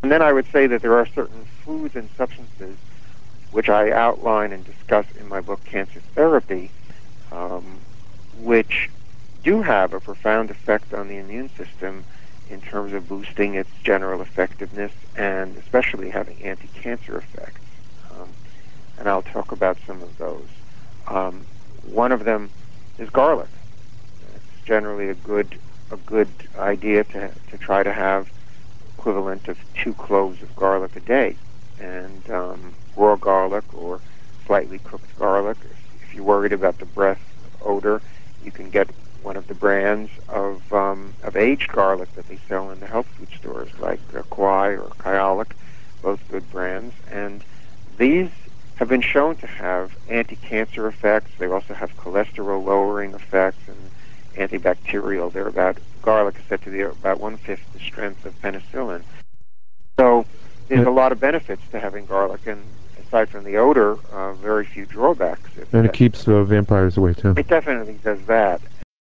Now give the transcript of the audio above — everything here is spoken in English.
And then I would say that there are certain foods and substances which I outline and discuss in my book, Cancer Therapy, um, which do have a profound effect on the immune system in terms of boosting its general effectiveness and especially having anti-cancer effects. Um, and I'll talk about some of those. Um, One of them is garlic. It's generally a good idea to try to have equivalent of 2 cloves of garlic a day, and raw garlic or slightly cooked garlic. If you're worried about the breath odor, you can get one of the brands of aged garlic that they sell in the health food stores, like Kwai or Kyolic, both good brands. And these have been shown to have anti-cancer effects. They also have cholesterol-lowering effects and antibacterial. Garlic is said to be about one-fifth the strength of penicillin. So there's a lot of benefits to having garlic, and aside from the odor, very few drawbacks. And it keeps vampires away too. It definitely does that.